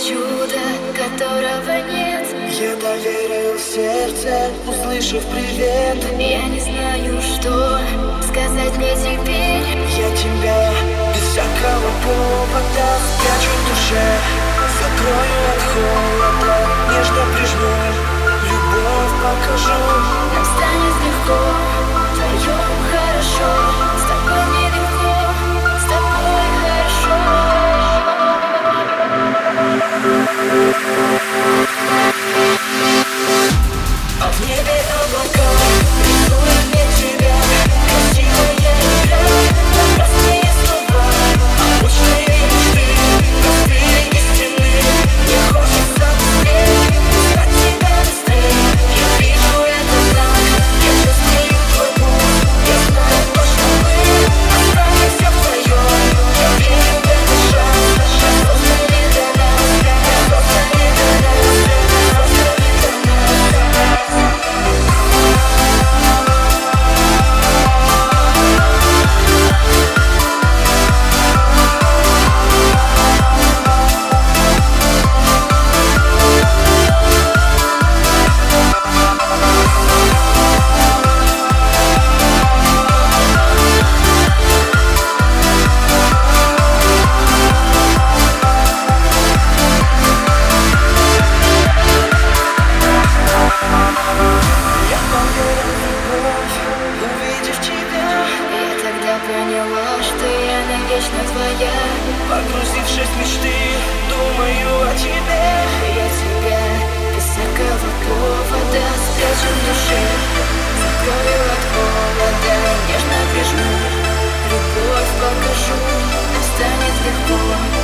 чудо, которого нет. Я доверил сердце, услышав привет. Я не знаю, что сказать мне теперь. Я тебя без всякого повода спрячу в душе, закрою от холода, нежно прижму, любовь покажу. Нам станет легко, вдвоем хорошо. С тобой мне легко, с тобой хорошо. А в небе облака рисуют мне тебя. Красивая игра, напрасные слова, обычные мечты, простые истины. Мне хочется быстрее узнать тебя быстрее. Я вижу это так, я чувствую твой путь. Я знаю точно, мы останемся вдвоем. Я верю в этот шанс, мы созданы для нас, мы созданы для нас, мы созданы для нас. Я поверил в любовь, увидев тебя. Я тогда поняла, что я навечно твоя. Погрузившись в мечты, думаю о тебе. Я тебя без всякого повода спрячу в душе, закрою от холода, нежно прижму, любовь покажу. Нам станет легко,